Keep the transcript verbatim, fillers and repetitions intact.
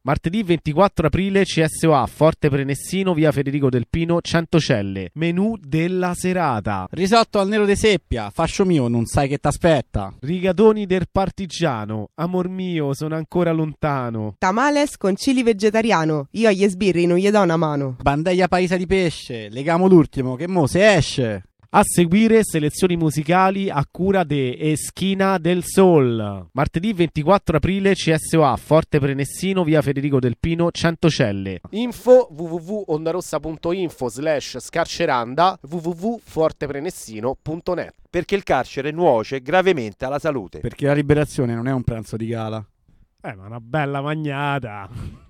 Martedì ventiquattro aprile C S O A Forte Prenessino, via Federico Del Pino, Centocelle. Menù della serata: risotto al nero de seppia, fascio mio, non sai che t'aspetta. rigatoni del partigiano, amor mio, sono ancora lontano. Tamales con chili vegetariano, io agli sbirri non gli do una mano. Bandeglia paisa di pesce, legamo l'ultimo che mo se esce. A seguire selezioni musicali a cura de Eschina del Sol. Martedì ventiquattro aprile C S O A Forte Prenessino, via Federico Del Pino, Centocelle. Info w w w punto ondarossa punto info slash scarceranda, w w w punto forteprenessino punto net. Perché il carcere nuoce gravemente alla salute. Perché la liberazione non è un pranzo di gala. Eh, ma una bella magnata.